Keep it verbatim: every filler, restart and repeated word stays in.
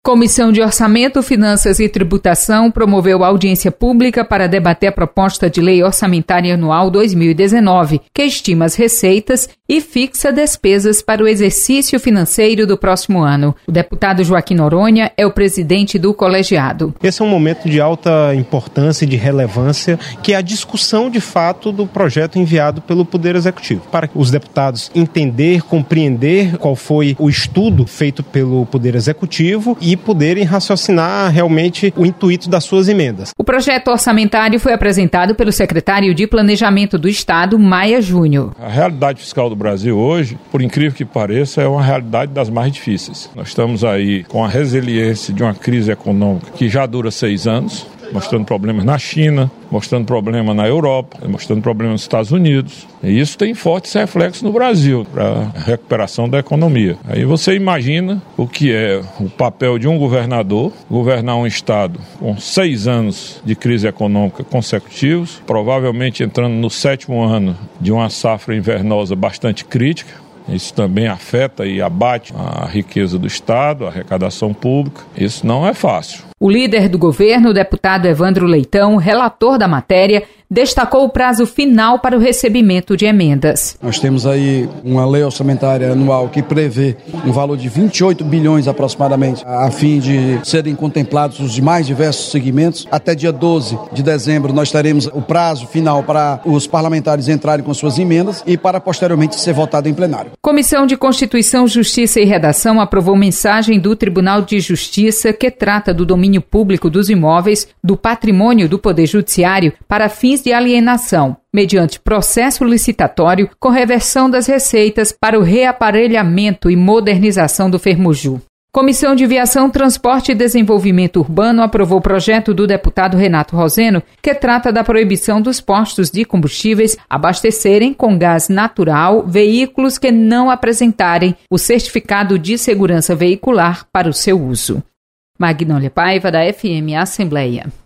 Comissão de Orçamento, Finanças e Tributação promoveu audiência pública para debater a proposta de lei orçamentária anual dois mil e dezenove, que estima as receitas e fixa despesas para o exercício financeiro do próximo ano. O deputado Joaquim Noronha é o presidente do colegiado. Esse é um momento de alta importância e de relevância, que é a discussão de fato do projeto enviado pelo Poder Executivo, para os deputados entender, compreender qual foi o estudo feito pelo Poder Executivo e poderem raciocinar realmente o intuito das suas emendas. O projeto orçamentário foi apresentado pelo secretário de Planejamento do Estado, Maia Júnior. A realidade fiscal do Brasil hoje, por incrível que pareça, é uma realidade das mais difíceis. Nós estamos aí com a resiliência de uma crise econômica que já dura seis anos, mostrando problemas na China, mostrando problemas na Europa, mostrando problemas nos Estados Unidos. E isso tem fortes reflexos no Brasil para a recuperação da economia. Aí você imagina o que é o papel de um governador, governar um estado com seis anos de crise econômica consecutivos, provavelmente entrando no sétimo ano de uma safra invernosa bastante crítica. Isso também afeta e abate a riqueza do Estado, a arrecadação pública. Isso não é fácil. O líder do governo, o deputado Evandro Leitão, relator da matéria, destacou o prazo final para o recebimento de emendas. Nós temos aí uma lei orçamentária anual que prevê um valor de vinte e oito bilhões aproximadamente, a fim de serem contemplados os mais diversos segmentos. Até dia doze de dezembro nós teremos o prazo final para os parlamentares entrarem com suas emendas e para posteriormente ser votado em plenário. Comissão de Constituição, Justiça e Redação aprovou mensagem do Tribunal de Justiça que trata do domínio público dos imóveis, do patrimônio do Poder Judiciário para fins de alienação, mediante processo licitatório com reversão das receitas para o reaparelhamento e modernização do Fermoju. Comissão de Viação, Transporte e Desenvolvimento Urbano aprovou o projeto do deputado Renato Roseno, que trata da proibição dos postos de combustíveis abastecerem com gás natural veículos que não apresentarem o certificado de segurança veicular para o seu uso. Magnólia Paiva, da F M Assembleia.